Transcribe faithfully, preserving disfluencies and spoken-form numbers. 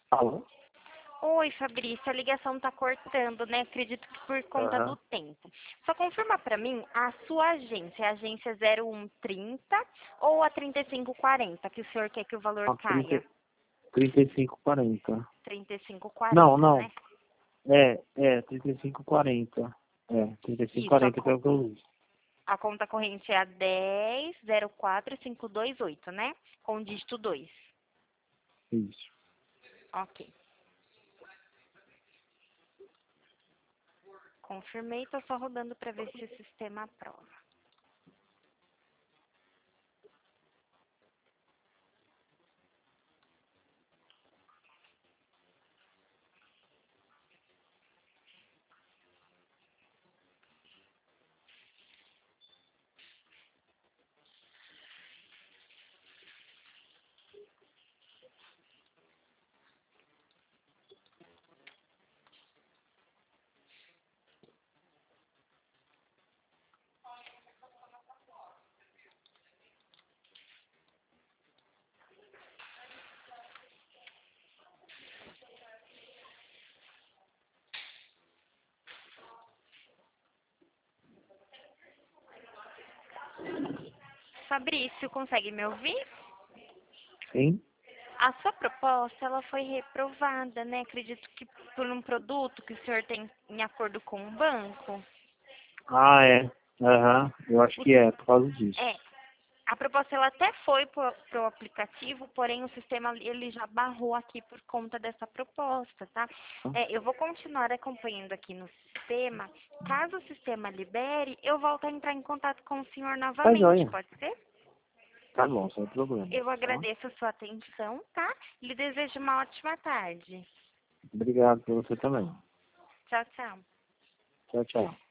Alô? Oi, Fabrício, a ligação tá cortando, né? Acredito que por conta do Aham. tempo. Só confirma pra mim a sua agência, a agência zero um trinta ou a trinta e cinco quarenta, que o senhor quer que o valor Ó, caia? trinta, trinta e cinco, quarenta. trinta e cinco Não, quarenta, não. né? É, é, trinta e cinco, quarenta. É, trinta e cinco, Isso, a, quarenta que é co- o que eu uso. a conta corrente é a dez zero quatro cinco dois oito, né? Com o dígito dois. Isso. Ok. Confirmei, tô só rodando pra ver se o sistema aprova. Fabrício, consegue me ouvir? Sim? A sua proposta, ela foi reprovada, né? Acredito que por um produto que o senhor tem em acordo com o banco. Ah, é. Aham. Eu acho O- que é, por causa disso. é, a proposta ela até foi para o aplicativo, porém o sistema ele já barrou aqui por conta dessa proposta, tá? É, eu vou continuar acompanhando aqui no sistema. Caso o sistema libere, eu volto a entrar em contato com o senhor Tá novamente, joia. pode ser? Tá bom, sem problema. Eu Tá? agradeço a sua atenção, tá? Lhe desejo uma ótima tarde. Obrigado por você também. Tchau, tchau. Tchau, tchau.